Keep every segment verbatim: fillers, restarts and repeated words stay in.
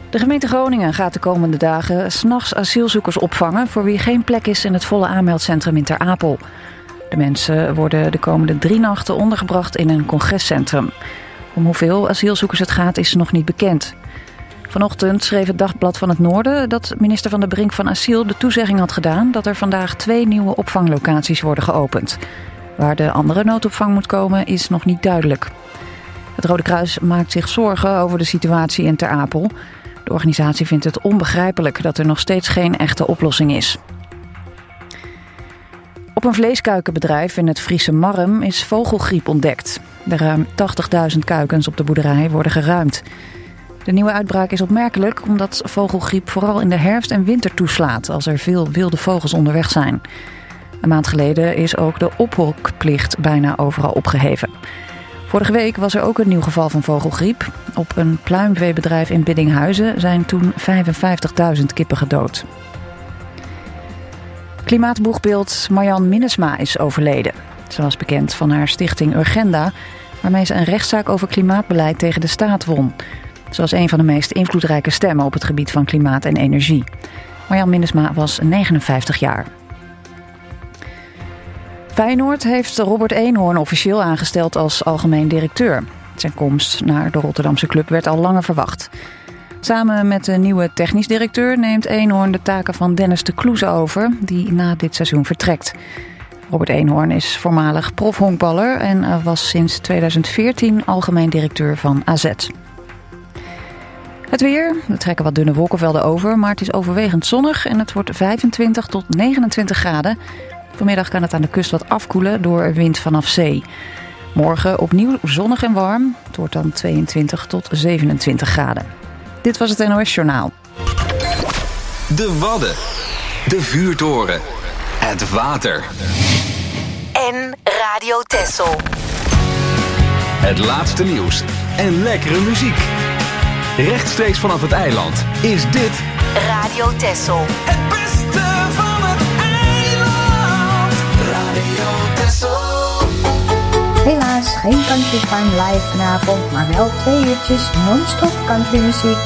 De gemeente Groningen gaat de komende dagen 's nachts asielzoekers opvangen voor wie geen plek is in het volle aanmeldcentrum in Ter Apel. De mensen worden de komende drie nachten ondergebracht in een congrescentrum. Om hoeveel asielzoekers het gaat is nog niet bekend. Vanochtend schreef het Dagblad van het Noorden dat minister Van der Brink van Asiel de toezegging had gedaan dat er vandaag twee nieuwe opvanglocaties worden geopend. Waar de andere noodopvang moet komen is nog niet duidelijk. Het Rode Kruis maakt zich zorgen over de situatie in Ter Apel. De organisatie vindt het onbegrijpelijk dat er nog steeds geen echte oplossing is. Op een vleeskuikenbedrijf in het Friese Marm is vogelgriep ontdekt. De ruim tachtigduizend kuikens op de boerderij worden geruimd. De nieuwe uitbraak is opmerkelijk omdat vogelgriep vooral in de herfst en winter toeslaat als er veel wilde vogels onderweg zijn. Een maand geleden is ook de ophokplicht bijna overal opgeheven. Vorige week was er ook een nieuw geval van vogelgriep. Op een pluimveebedrijf in Biddinghuizen zijn toen vijfenvijftigduizend kippen gedood. Klimaatboegbeeld Marjan Minnesma is overleden. Ze was bekend van haar stichting Urgenda, waarmee ze een rechtszaak over klimaatbeleid tegen de staat won. Ze was een van de meest invloedrijke stemmen op het gebied van klimaat en energie. Marjan Minnesma was negenenvijftig jaar. Feyenoord heeft Robert Eenhoorn officieel aangesteld als algemeen directeur. Zijn komst naar de Rotterdamse club werd al langer verwacht. Samen met de nieuwe technisch directeur neemt Eenhoorn de taken van Dennis de Kloeze over, die na dit seizoen vertrekt. Robert Eenhoorn is voormalig profhonkballer en was sinds tweeduizend veertien algemeen directeur van A Z. Het weer, er trekken wat dunne wolkenvelden over, maar het is overwegend zonnig en het wordt vijfentwintig tot negenentwintig graden. Vanmiddag kan het aan de kust wat afkoelen door wind vanaf zee. Morgen opnieuw zonnig en warm. Het wordt dan tweeëntwintig tot zevenentwintig graden. Dit was het N O S Journaal. De Wadden. De vuurtoren. Het water. En Radio Texel. Het laatste nieuws en lekkere muziek. Rechtstreeks vanaf het eiland is dit Radio Texel. Het beste van het eiland. Radio Texel. Helaas geen Country Time live vanavond, maar wel twee uurtjes non-stop country muziek.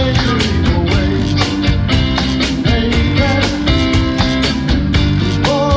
Boy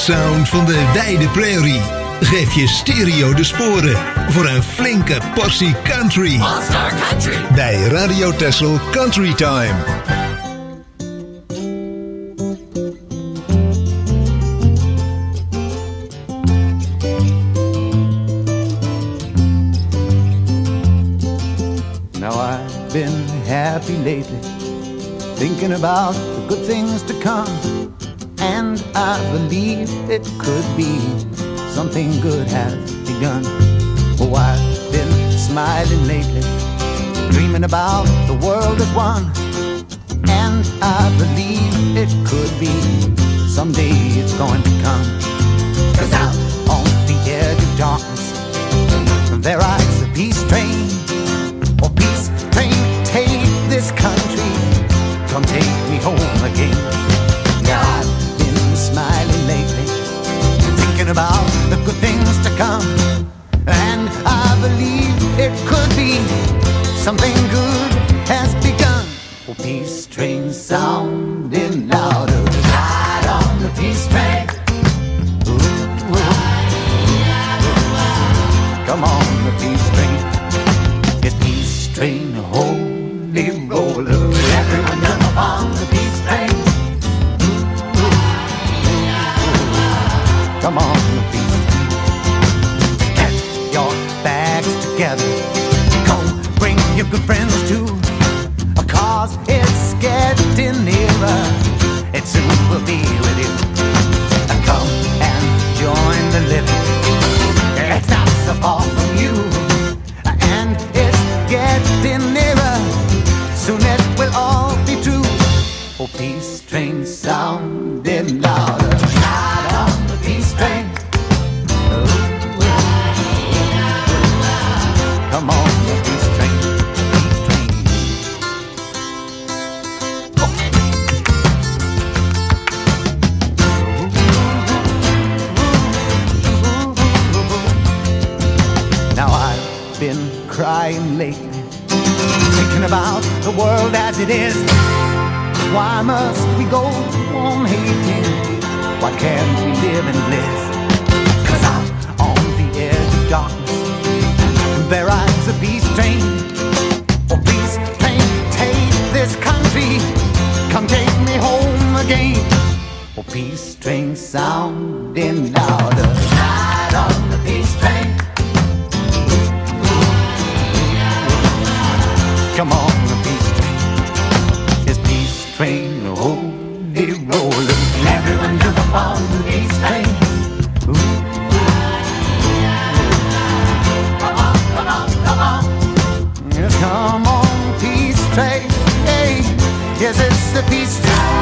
sound van de wijde prairie. Geef je stereo de sporen voor een flinke portie country. All-Star Country. Bij Radio Texel Country Time. Now I've been happy lately, thinking about the good things to come. And I believe it could be something good has begun. Oh, I've been smiling lately, dreaming about the world as one. And I believe it could be someday it's going to come. 'Cause out on the edge of darkness, there rides a peace train. Oh, peace train, take this country, come take me home again. Now I've been smiling lately, thinking about the good things to come. And I believe it could be something good has begun. Oh, peace train sounding louder, ride on the peace train. Ooh, ooh. Come on, the peace train. It's peace train, holy roller. Everyone jump on the peace train. Come on, the peace train. Get your bags together. Go bring your good friends too. Cause it's getting nearer. It soon will be with you. Come and join the living. It's not so far from you. And it's getting nearer. Soon it will all be true. Oh, peace train sounding louder. Ride on the peace train. Ooh. Come on, the peace train. Peace train. Oh. Now I've been crying lately, thinking about the world as it is. Why must we go on hating? Why can't we live in bliss? 'Cause out on the edge of darkness, there rides a peace train. Oh, peace train, take this country, come take me home again. Oh, peace train sounding louder, ride on the peace train. Come on, the peace train. It's peace train, holy roller. Everyone jump up on the peace train. Ooh. Come on, come on, come on. Yes, come on, peace train. Hey, yes, it's the peace train.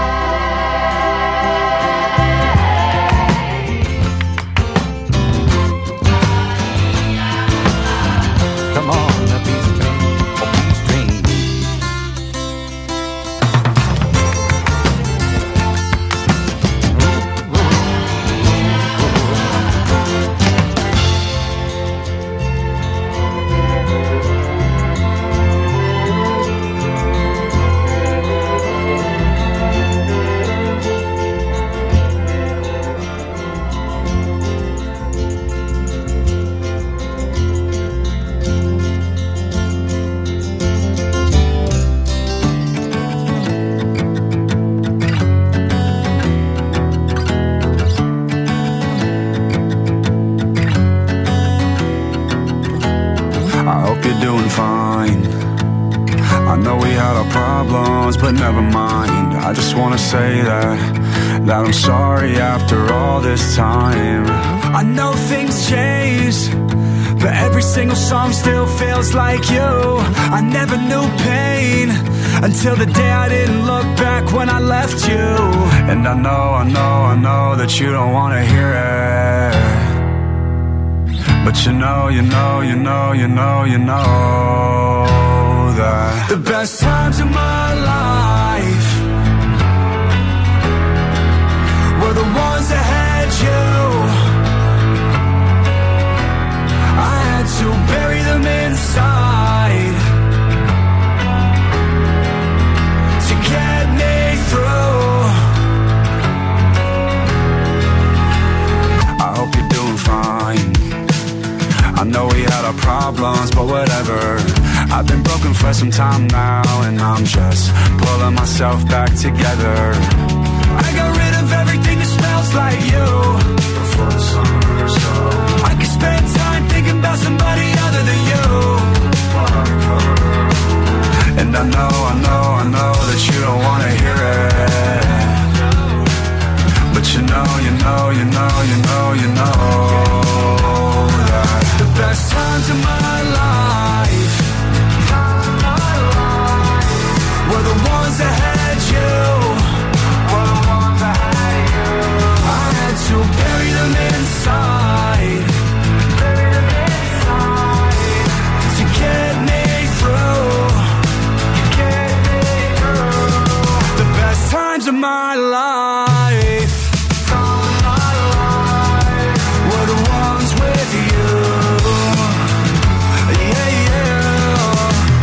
Come on, the peace train. Oh, peace train. But never mind, I just wanna say that That I'm sorry after all this time. I know things change, but every single song still feels like you. I never knew pain until the day I didn't look back when I left you. And I know, I know, I know that you don't wanna hear it, but you know, you know, you know, you know, you know that the best times of my life were the ones that had you. I had to bury them inside to get me through. whatever. I've been broken for some time now, and I'm just pulling myself back together. I got rid of everything that smells like you before the summer starts. I could spend time thinking about somebody other than you. And I know, I know, I know that you don't wanna hear it, but you know, you know, you know, you know, you know that the best times of my life were the ones that had you. Were the ones that had you. I had to bury them inside, bury them inside to get me through, to get me through the best times of my life. Were the ones with you. Yeah, yeah.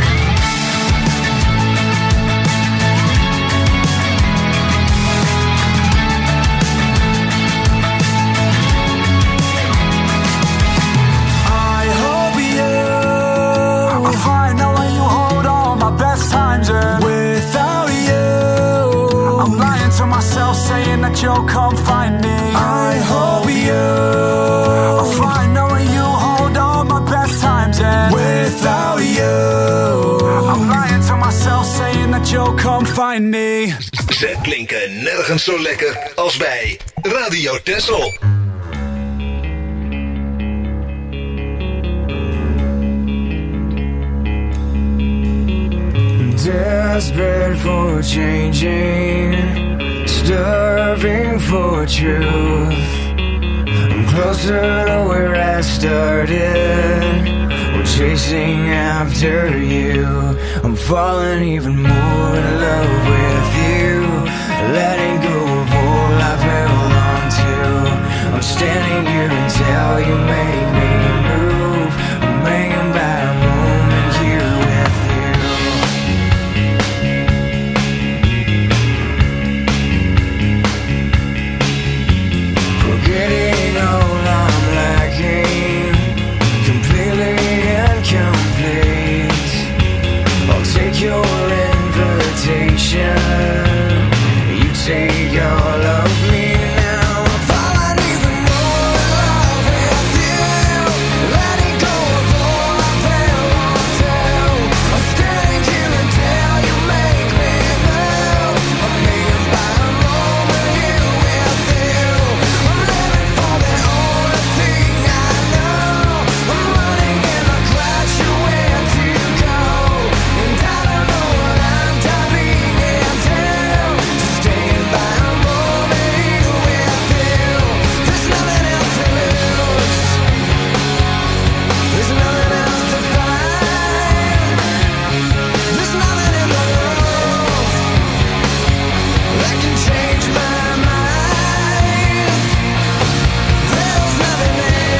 I hope you I'll find out when you hold all my best times, and without you I'm lying to myself saying that you'll come find me. I hope you I'll find out when you hold all my best times, and without you I'm lying to myself saying that you'll come find me. Ze klinken nergens zo lekker als bij Radio Texel. Desperate for changing, starving for truth. I'm closer to where I started, we're chasing after you. I'm falling even more in love with you, letting go of all I've held on to. I'm standing here until you make me move. I'm hanging by a moment here with you. Forgetting all I'm lacking, completely incomplete. I'll take your invitation, you take all of me now. I'm falling even more in love with you, letting go of all I've held on to. I'm standing here until you make me move. I'm hanging by a moment here with you. I'm living for the only thing I know. I'm running and I crash you where to go, and I don't know what I'm diving into. Just staying by a moment here with you. There's nothing else to lose. There's nothing else to find. There's nothing in the world that can change my mind. There's nothing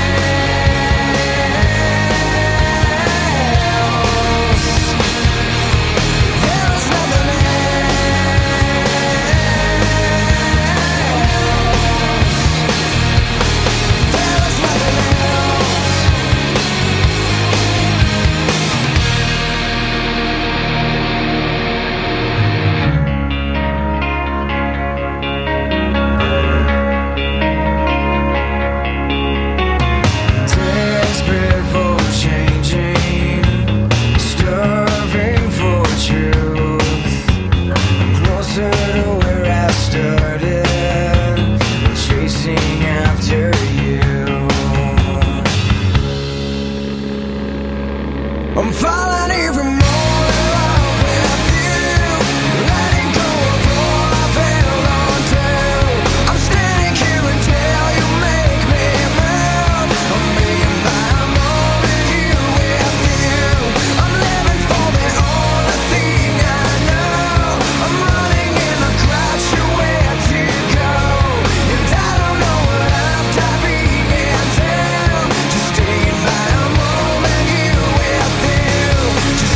else. There's nothing else. There's nothing else. Desperate for changing, starving for truth. I'm closer to where I started, chasing after you. I'm falling even more in love with you, letting go of all I've held on to. I'm standing here until you make me move. I'm being by a moment here with you. I'm living for the only thing I know. I'm running in a crash you where to go, and I don't know what I'm diving into. Just staying by a moment here with you. Just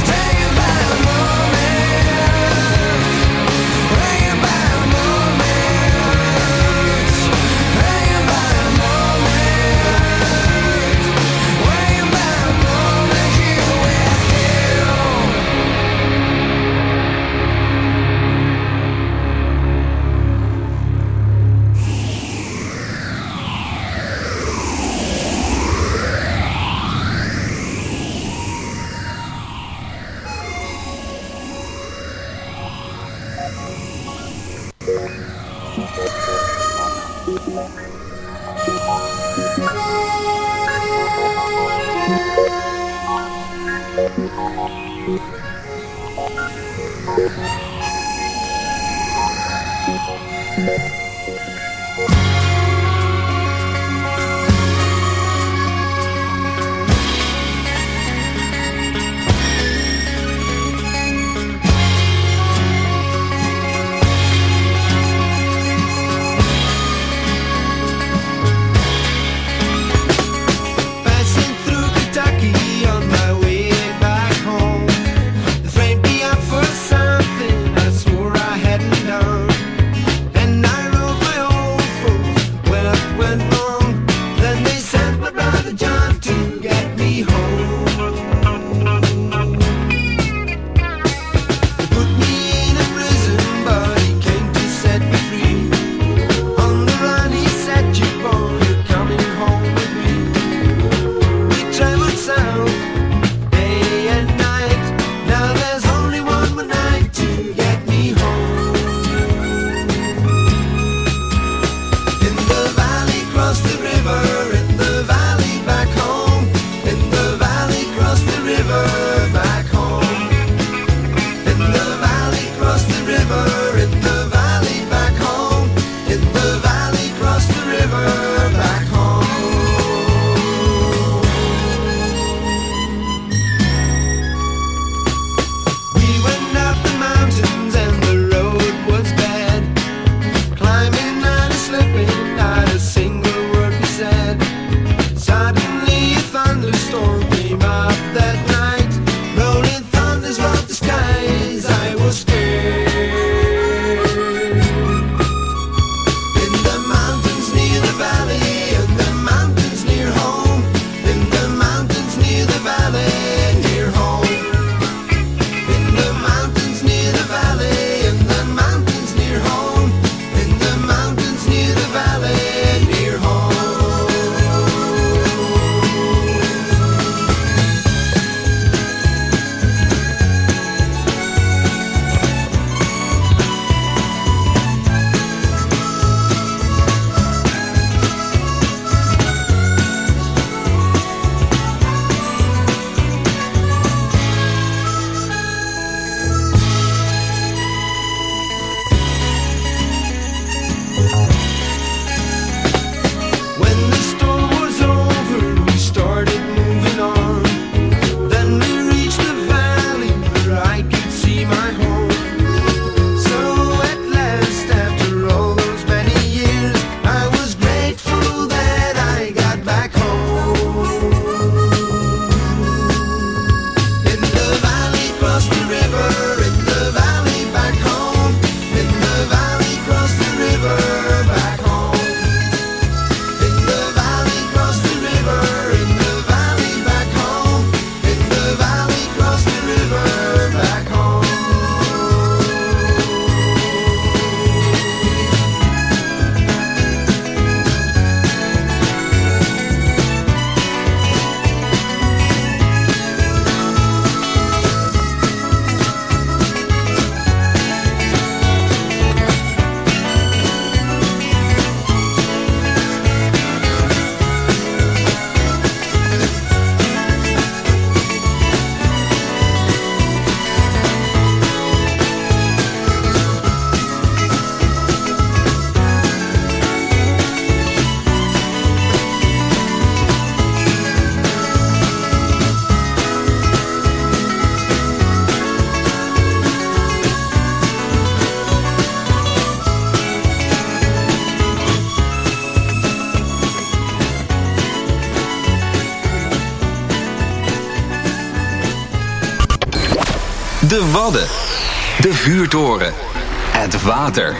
De Wadden. De Vuurtoren. Het water.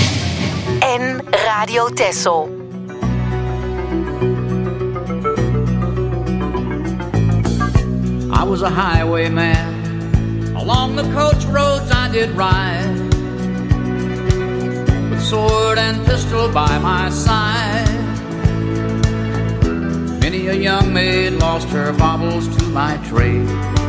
En Radio Texel. I was a highwayman. Along the coach roads I did ride, with sword and pistol by my side. Many a young maid lost her baubles to my trade.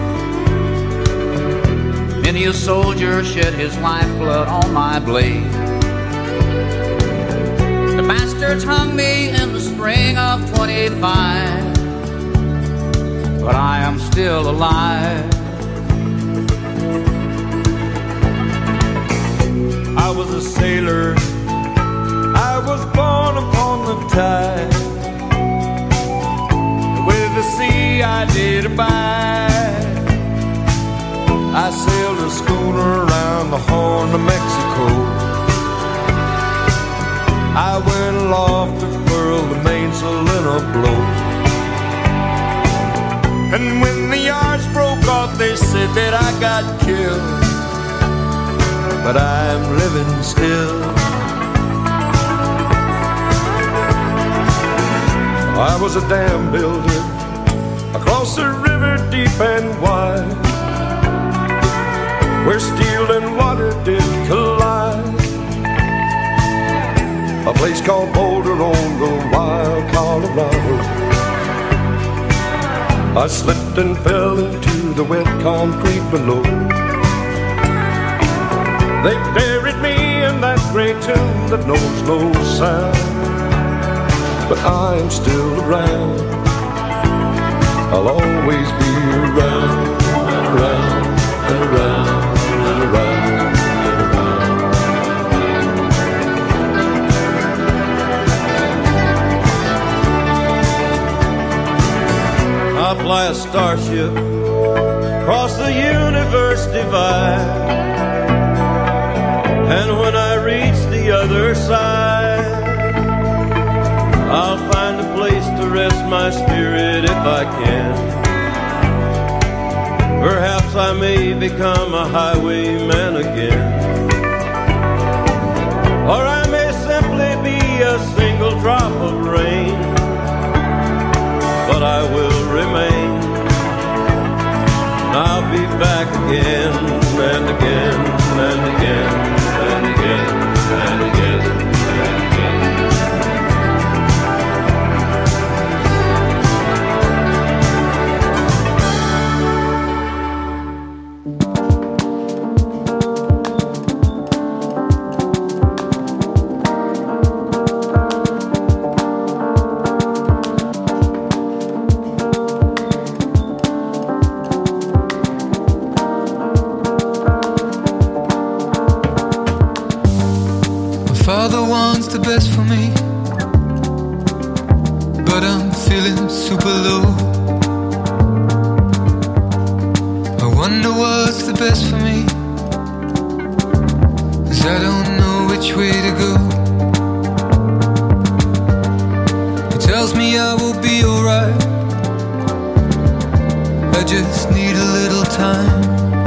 Many a soldier shed his lifeblood on my blade. The bastards hung me in the spring of twenty-five, but I am still alive. I was a sailor, I was born upon the tide. With the sea I did abide. I sailed a schooner around the Horn of Mexico. I went aloft to furl the mainsail in a blow. And when the yards broke off, they said that I got killed. But I'm living still. I was a dam builder across a river deep and wide, where steel and water did collide. A place called Boulder on the wild Colorado. I slipped and fell into the wet concrete below. They buried me in that great tomb that knows no sound. But I'm still around. I'll always be around, around, and around, and around, and around. I fly a starship across the universe divide. And when I reach the other side, I'll find a place to rest my spirit if I can. Perhaps I may become a highwayman again. Or I may simply be a single drop of rain. But I will remain. I'll be back again and again and again. And again, and again, and again. Father wants the best for me, but I'm feeling super low. I wonder what's the best for me, 'cause I don't know which way to go. He tells me I will be alright, I just need a little time.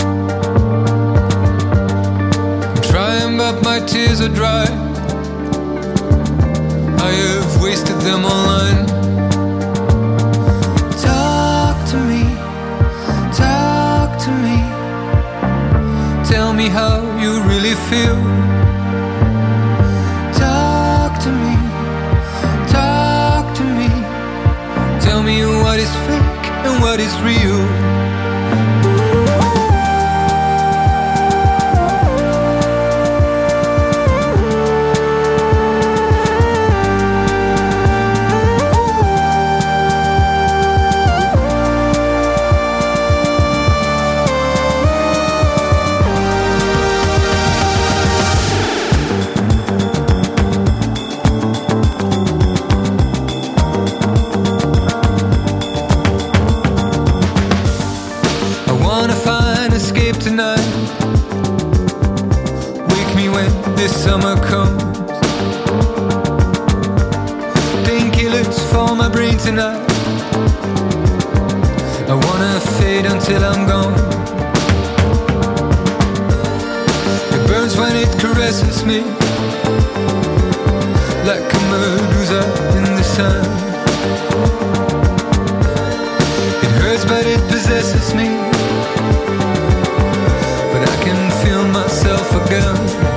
I'm trying but my tears are dry, I have wasted them online. Talk to me, talk to me. Tell me how you really feel. Talk to me, talk to me. Tell me what is fake and what is real. Tonight, wake me when this summer comes. Painkillers for my brain tonight. I wanna fade until I'm gone. It burns when it caresses me, like a medusa in the sun. It hurts but it possesses me, myself again.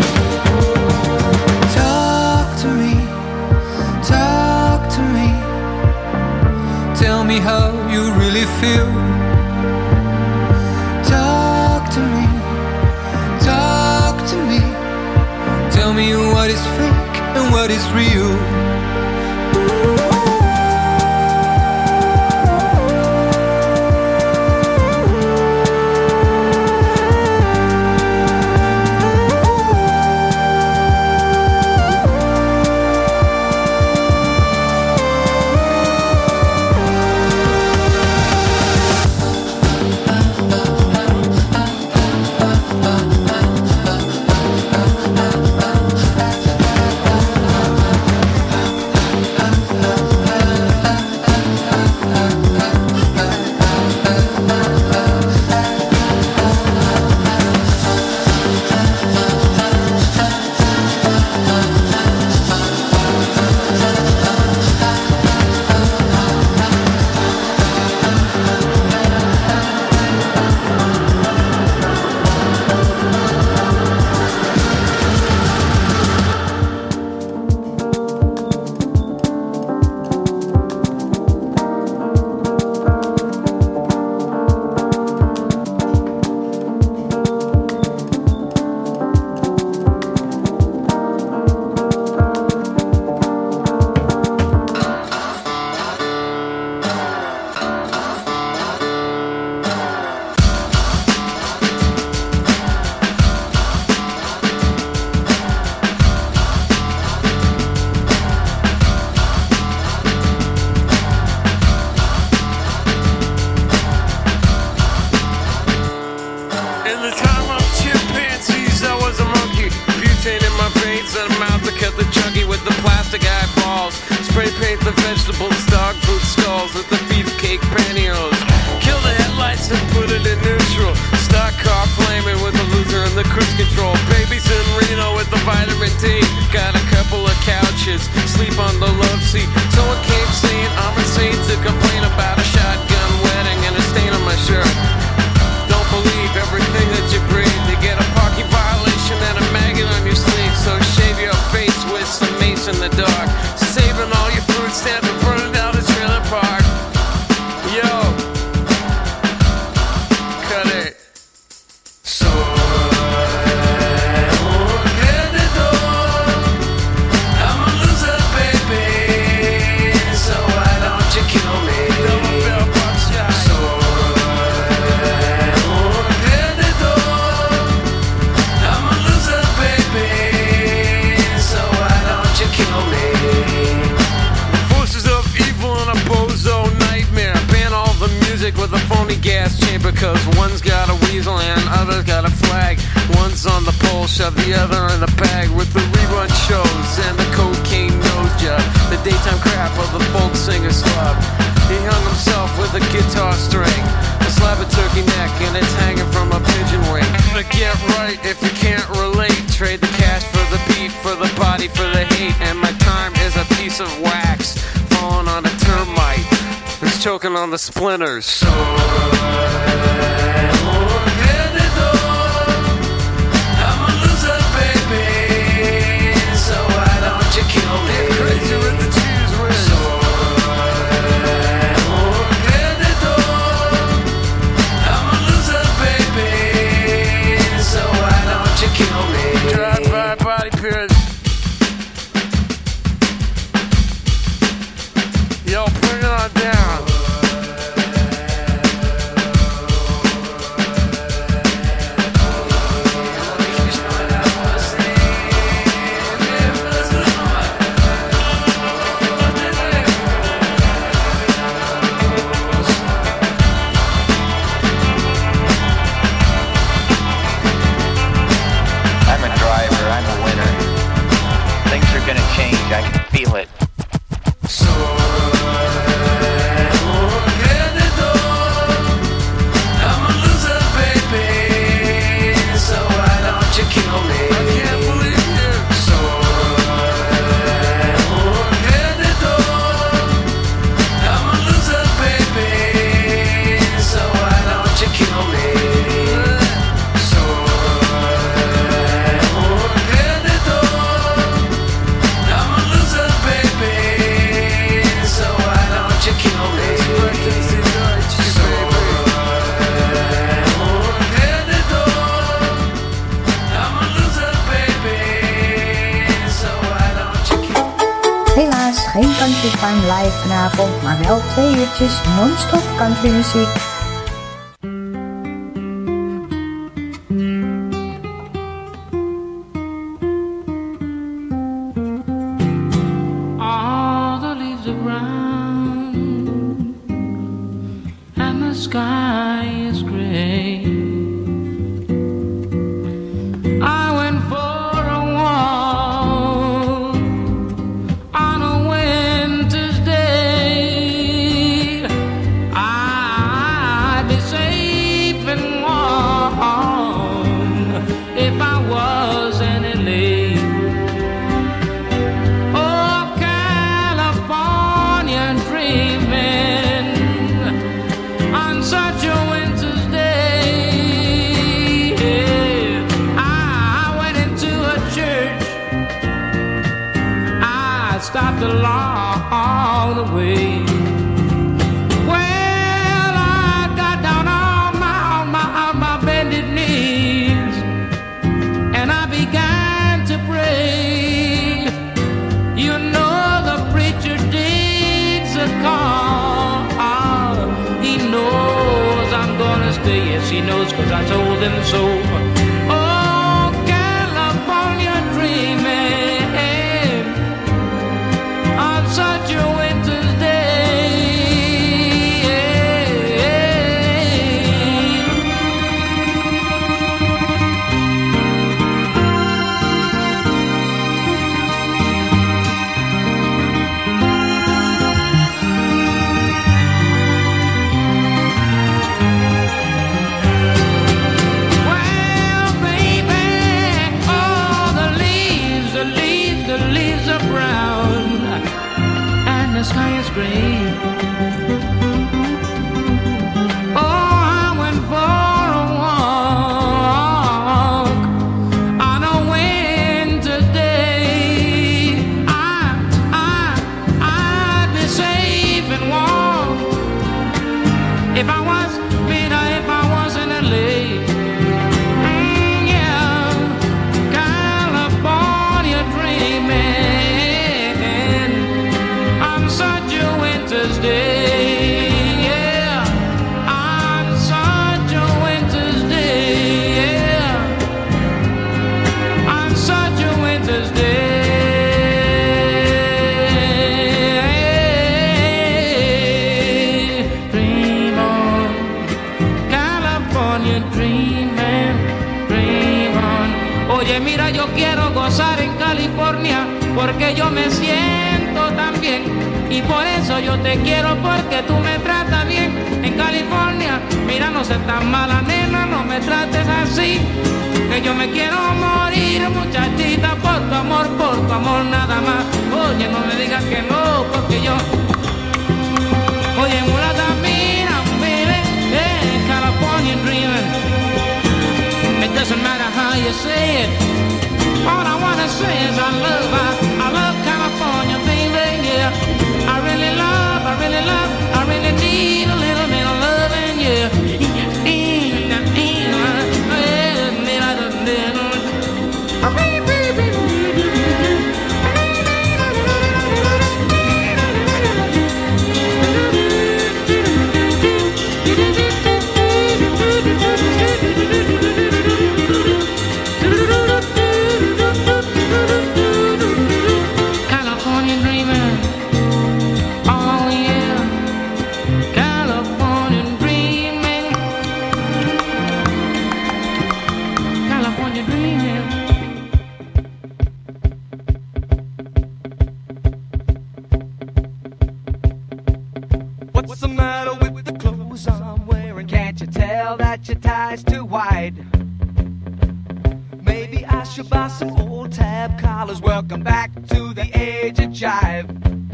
Talk to me, talk to me. Tell me how you really feel. Talk to me, talk to me. Tell me what is fake and what is real. In the time of chimpanzees, I was a monkey. Butane in my veins and a mouth to cut the chunky with the plastic eyeballs. Spray paint the vegetables, dog food skulls with the beefcake pantyhose. Kill the headlights and put it in neutral. Stock car flaming with the loser and the cruise control. Babies in Reno with the vitamin D. Got a couple of couches, sleep on the love seat. Someone came saying I'm insane to complain about a shotgun wedding and a stain on my shirt. Don't believe everything that you breathe. You get a parking violation and a maggot on your sleeve. So shave your face with some mace in the dark. Saving all your food stamps and burning down the trailer park. Yo, cut it. So with a phony gas chamber, cause one's got a weasel and other's got a flag. One's on the pole, shove the other in the bag. With the rerun shows and the cocaine nose job, the daytime crap of the folk singer slub. He hung himself with a guitar string, a slab of turkey neck, and it's hanging from a pigeon wing. But get right if you can't relate. Trade the cash for the beat, for the body, for the hate. And my time is a piece of wax falling on a termite. It's choking on the splinters. So I'm a loser, baby. So why don't you kill me? Get crazy with the cheese whiz. So I'm a loser, baby. So why don't you kill me? Drive-by body pierce. Yo, bring it on down. I'm a driver, I'm a winner. Things are gonna change, I can feel it. So Helaas geen Country Time live vanavond, maar wel twee uurtjes non-stop countrymuziek. All the leaves are brown and the sky is gray. I went for a walk on a winter's day. I'd be safe and warm if I was in L A. Oh, California dreaming on such a winter's day. I went into a church, I stopped along the way. Well, I got down on my, on my, on my bended knees, and I began to pray. You know the preacher digs a call. He knows I'm gonna stay. Yes, he knows, 'cause I told him so. Oh, California dreaming on such a winter's day. dreaming, dream on. Oye, mira, yo quiero gozar en California porque yo me siento tan bien y por eso yo te quiero porque tú me tratas bien. En California, mira, no seas tan mala nena, no me trates así, que yo me quiero morir, muchachita, por tu amor, por tu amor nada más. Oye, no me digas que no, porque yo, oye, mulata, mira, baby, hey, California dreaming. It doesn't matter how you say it. All I wanna say is I love, I, I love California, baby, yeah. I really love, I really love, I really need a little bit of loving, yeah. Your tie's too wide. Maybe I should buy some old tab collars. Welcome back to the age of jive.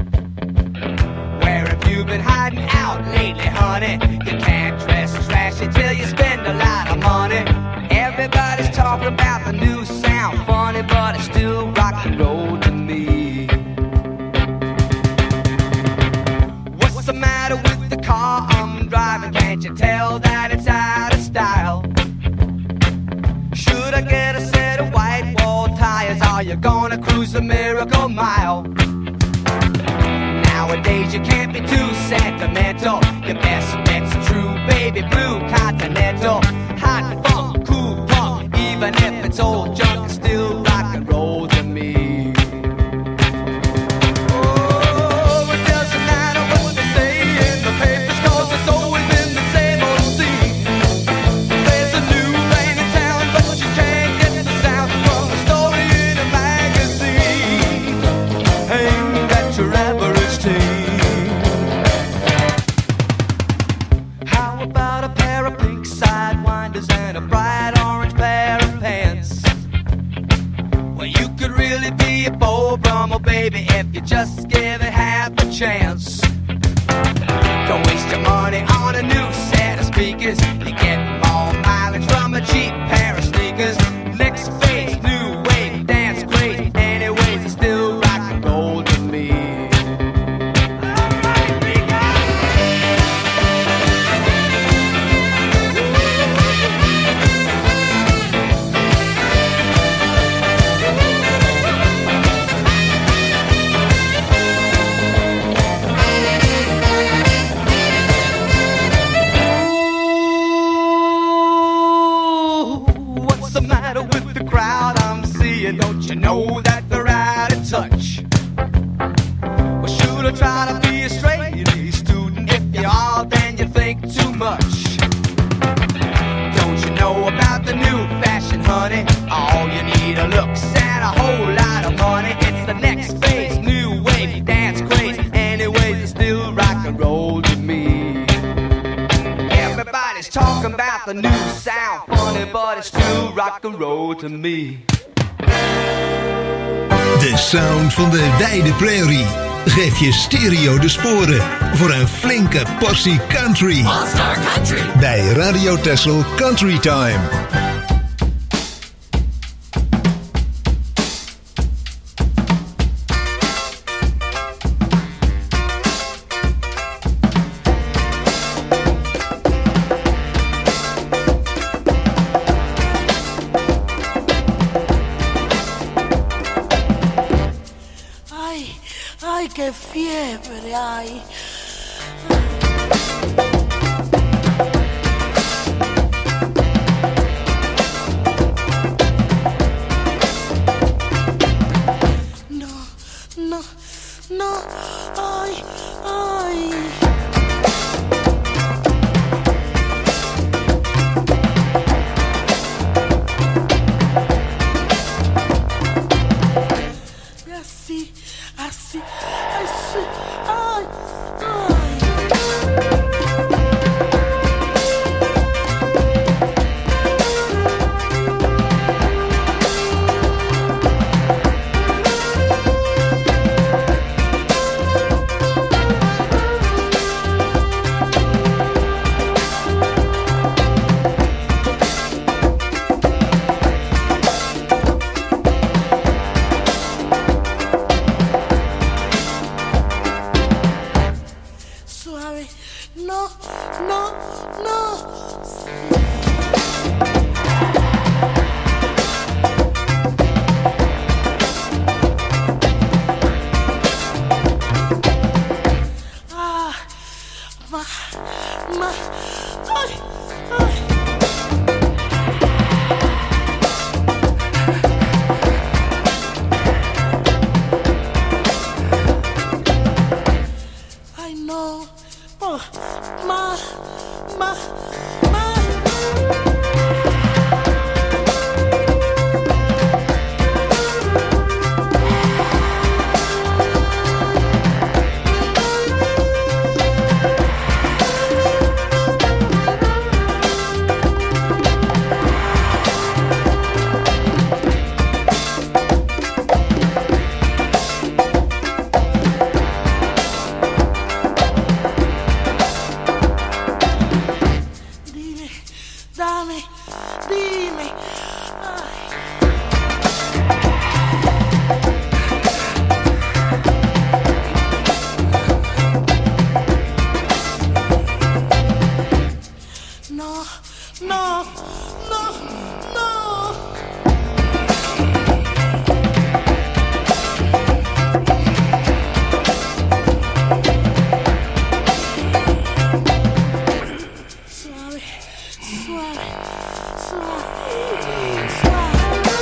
Where have you been hiding out lately, honey? You can't dress trashy till you spend a lot of money. Everybody's talking about the new sound, funny, but it's still rock and roll to me. What's the matter with the car I'm driving? Can't you tell that it's out of style? Should I get a set of white wall tires? Are you gonna cruise the Miracle Mile? Nowadays you can't be too sentimental. Your best bet's true baby blue Continental. Hot funk, cool punk, even if it's old junk, it's still rock and roll to me. Oh, it doesn't matter what they say in the papers, 'cause it's always been the same old scene. There's a new thing in town, but you can't get the sound from a story in a magazine aimed at your average teen. How about a pair of pink sidewinders and a bright orange pair of pants? Well, you could really be a Beau Brummel, baby, if you just give it half a chance. Don't waste your money on a new set of speakers. You get more mileage from a cheap pair of sneakers. Next phase, new wave, dance crazy. Anyways, it's still rock and roll to me. What's the matter with the crowd I'm seeing? Don't you know that they're out of touch? Well, should I try to be a straight A student? If you are, then you think too much. Don't you know about the new fashion, honey? All you need are looks and a whole lot of money. It's the next phase, new wave, dance craze. Anyways, it's still rock and roll to me. Everybody's talking about the new sound, funny, but it's still rock and roll to me. De sound van de wijde prairie geeft je stereo de sporen voor een flinke portie country. All Star Country. Bij Radio Texel Country Time. Ay, ay, qué fiebre hay. No, no, no, ay, ay. dime. Ay. No, no, no, no. Suave, suave, suave, suave.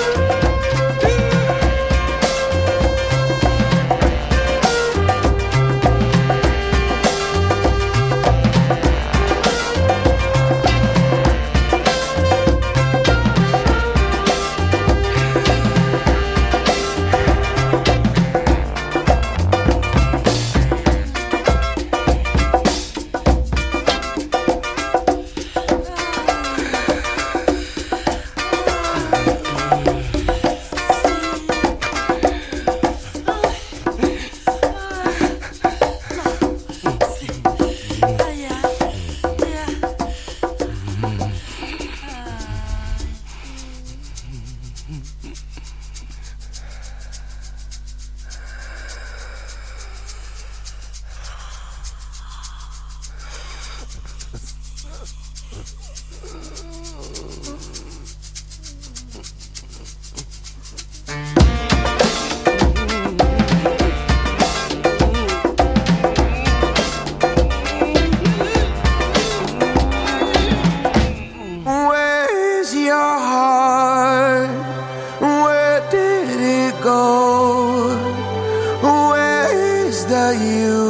Where's your heart? Where did it go? Where's the you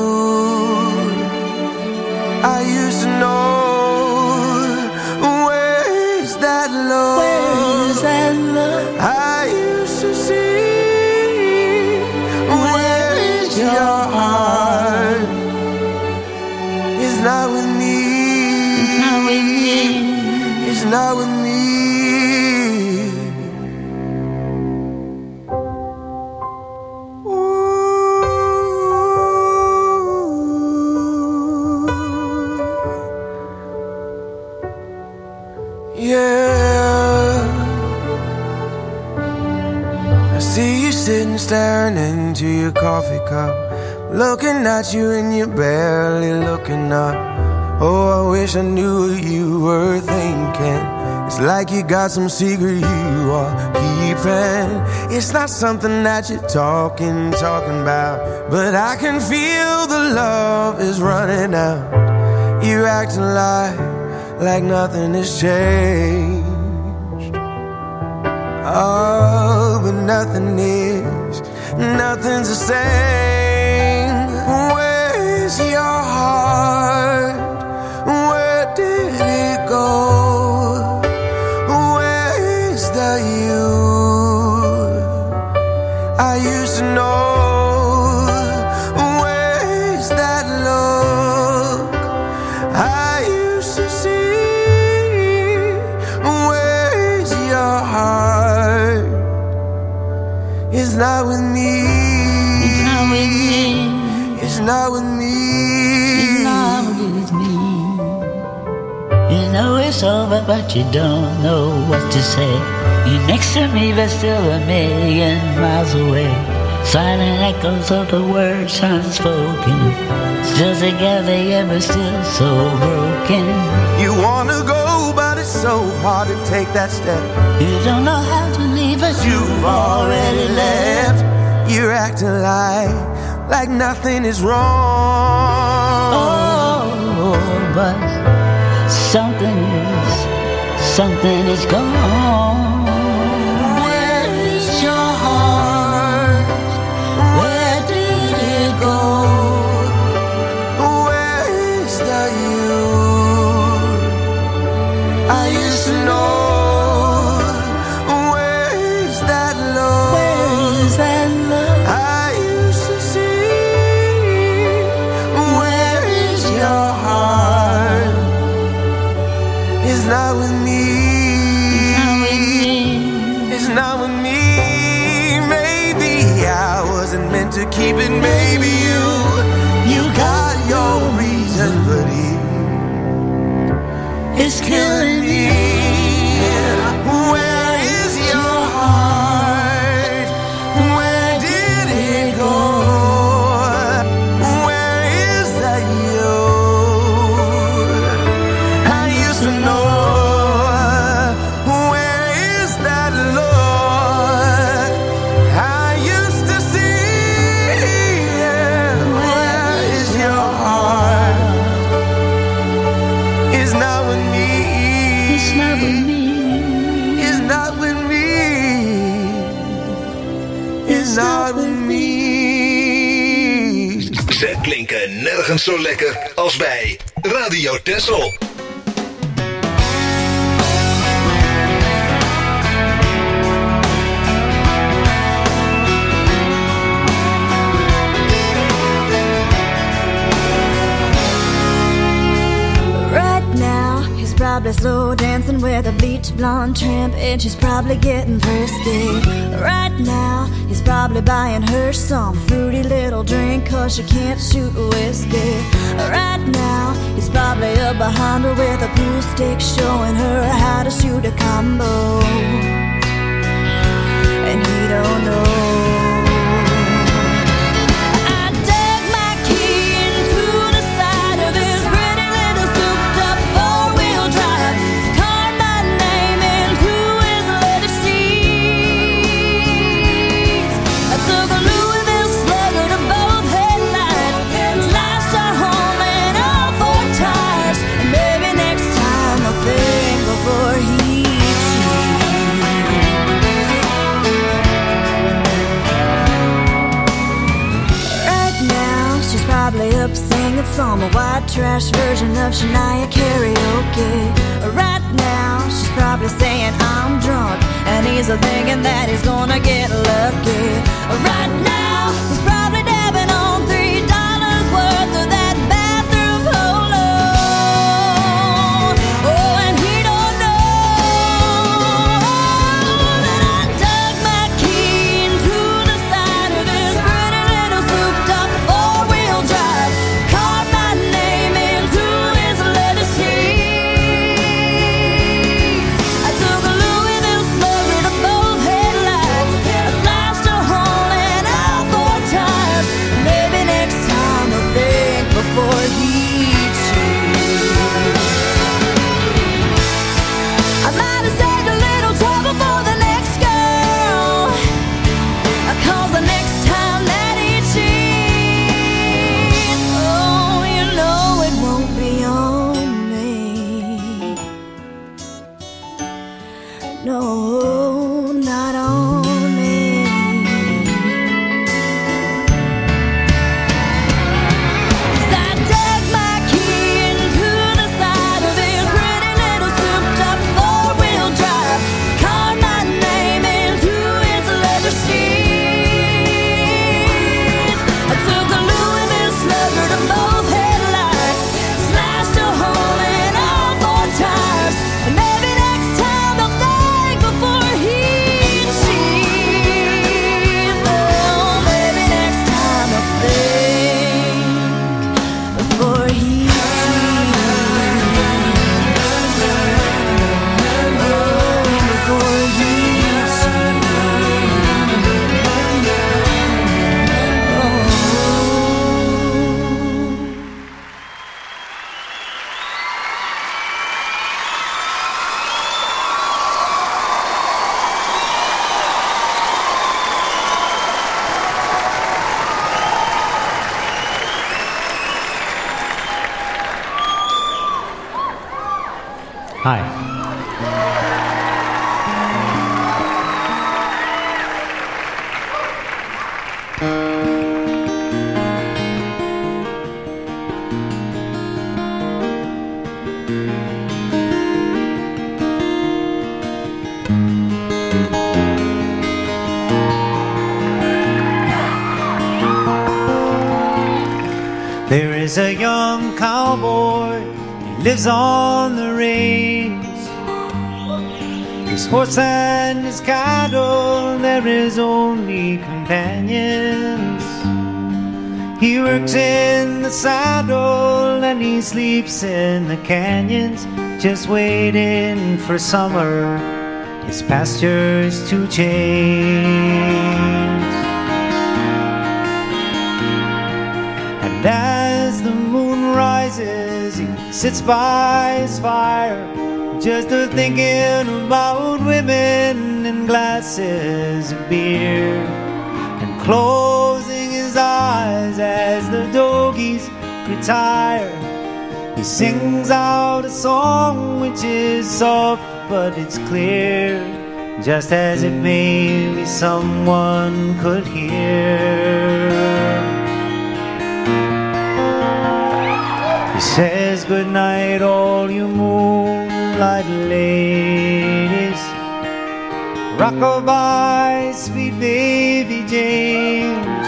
I used to know? Where's that love? Where's that love I used to see? Where is your heart? It's not with me. It's not with me. It's not with me. Yeah, I see you sitting staring into your coffee cup, looking at you and you're barely looking up. Oh, I wish I knew what you were thinking. It's like you got some secret you are keeping. It's not something that you're talking, talking about, but I can feel the love is running out. You're acting like, like nothing has changed. Oh, but nothing is, nothing's the same. Where's your heart? Where did it go? Where is the you I used to know? Where's that look I used to see? Where's your heart? It's not with me. It's not with me. It's not with me. It's not with me. You know it's over, but you don't know what to say. You're next to me, but still a million miles away. Silent echoes of the words unspoken. Still together, yet we're still so broken. You wanna go, but it's so hard to take that step. You don't know how to leave us. You've already left. You're acting like, like nothing is wrong. Oh, but something is, something is gone. Where is your heart? Where did it go? Where is the you I used to know? Where is that love? Where is that love I used to see? Where is your heart? It's not with me. It's not with me. Maybe I wasn't meant to keep it. Maybe you, you got your reasons, but it, it's killing me. not with me. Ze klinken nergens zo lekker als bij Radio Texel. Probably slow dancing with a bleach blonde tramp, and she's probably getting thirsty. Right now, he's probably buying her some fruity little drink, cause she can't shoot whiskey. Right now, he's probably up behind her with a pool stick, showing her how to shoot a combo. And he don't know. Some white trash version of Shania karaoke. Right now, she's probably saying I'm drunk, and he's thinking that he's gonna get lucky. Right now, he's probably dabbing on three dollars worth of that bathroom polo. Oh, and he don't know that I dug my key into the side of his pretty little souped-up four-wheel drive. Hi. There is a young cowboy, he lives on the range. His horse and his cattle, they're his only companions. He works in the saddle and he sleeps in the canyons, just waiting for summer, his pastures to change. And as the moon rises, he sits by his fire, just a thinking about women and glasses of beer, and closing his eyes as the dogies retire. He sings out a song which is soft but it's clear. just as if maybe someone could hear. He says good night all you moonlight ladies, rock-a-bye sweet baby James,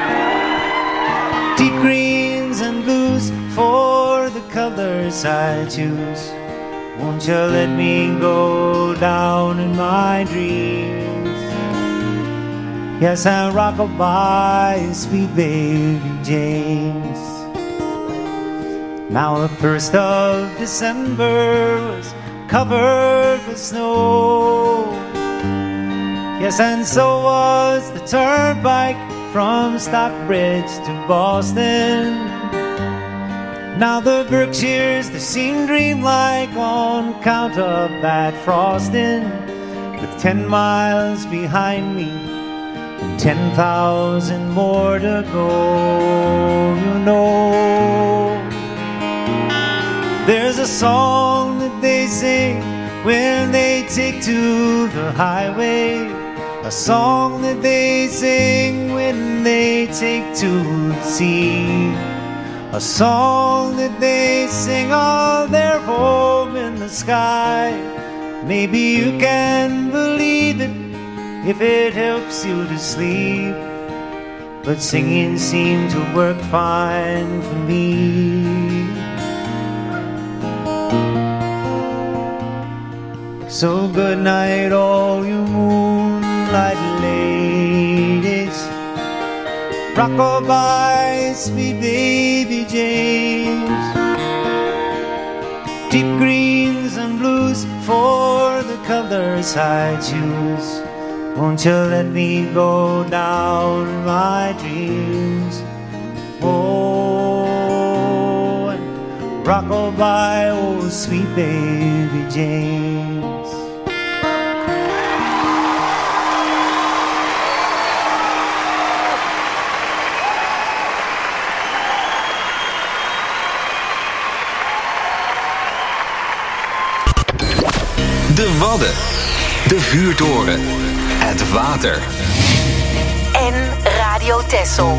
deep greens and blues for the colors I choose. Won't you let me go down in my dreams? Yes, and rock-a-bye, sweet baby James. Now the first of December was covered with snow. Yes, and so was the turnpike from Stockbridge to Boston. Now the Berkshires, they seem dreamlike on account of that frosting. With ten miles behind me and ten thousand more to go, you know. There's a song that they sing when they take to the highway, a song that they sing when they take to the sea, a song that they sing on their home in the sky. Maybe you can believe it if it helps you to sleep, but singing seemed to work fine for me. So good night all you moonlight ladies, rock-a-bye sweet baby James, deep greens and blues for the colors I choose. Won't you let me go down in my dreams? Oh, and rock-a-bye, oh sweet baby James. De Wadden, de vuurtoren, het water. En Radio Texel.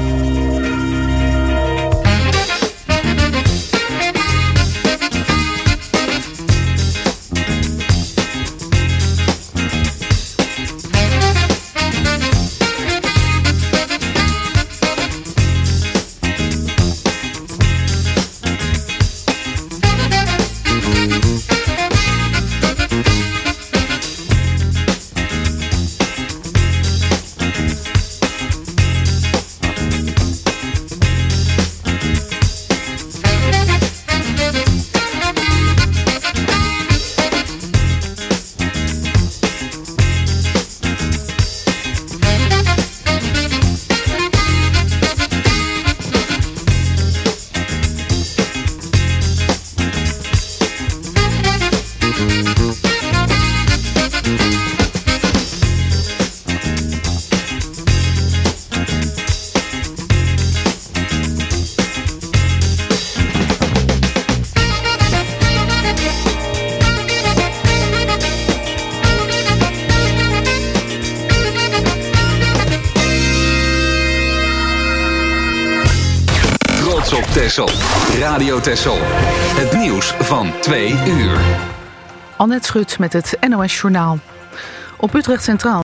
Texel. Radio Texel. Het nieuws van twee uur. Annette Schut met het N O S Journaal. Op Utrecht Centraal